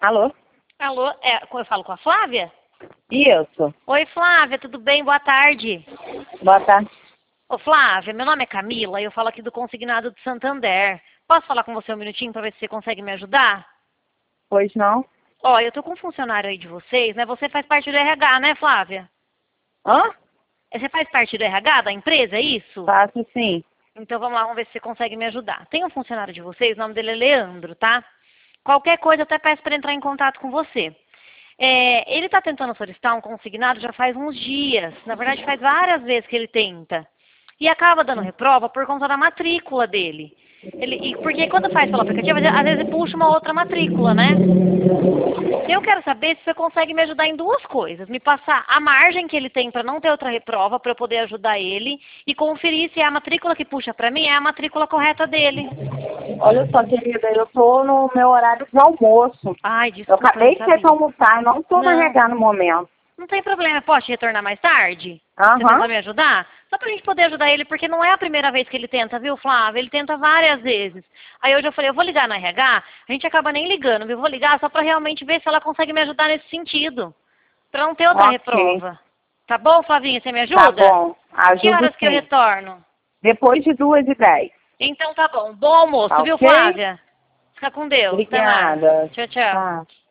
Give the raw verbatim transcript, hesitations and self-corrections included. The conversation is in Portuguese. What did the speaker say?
Alô? Alô, é, eu falo com a Flávia? Isso. Oi, Flávia, tudo bem? Boa tarde. Boa tarde. Ô, Flávia, meu nome é Camila e eu falo aqui do Consignado de Santander. Posso falar com você um minutinho para ver se você consegue me ajudar? Pois não? Ó, eu tô com um funcionário aí de vocês, né? Você faz parte do R H, né, Flávia? Hã? Você faz parte do R H da empresa, é isso? Faço sim. Então vamos lá, vamos ver se você consegue me ajudar. Tem um funcionário de vocês, o nome dele é Leandro, tá? Qualquer coisa eu até peço para entrar em contato com você. É, ele está tentando solicitar um consignado já faz uns dias. Na verdade, faz várias vezes que ele tenta. E acaba dando reprova por conta da matrícula dele. Ele, e porque quando faz pelo aplicativo, às vezes ele puxa uma outra matrícula, né? Eu quero saber se você consegue me ajudar em duas coisas. Me passar a margem que ele tem para não ter outra reprova, para eu poder ajudar ele. E conferir se a matrícula que puxa para mim é a matrícula correta dele. Olha só, querida, eu tô no meu horário de almoço. Ai, Eu desculpa, acabei não de ter que sabia. almoçar, eu não tô na Não. R H no momento. Não tem problema, posso te retornar mais tarde? Você Aham. tentar me ajudar? Só pra gente poder ajudar ele, porque não é a primeira vez que ele tenta, viu, Flávio? Ele tenta várias vezes. Aí hoje eu falei, eu vou ligar no R H, a gente acaba nem ligando, viu? Eu vou ligar só pra realmente ver se ela consegue me ajudar nesse sentido. Pra não ter outra Ok. reprova. Tá bom, Flavinha? Você me Tá ajuda? bom. Que Ajudo horas que eu sim. retorno? Depois de duas e dez. Então tá bom. Bom almoço, Tá viu, ok? Flávia? Fica com Deus. Até mais. Obrigada. Tchau, tchau. Tá.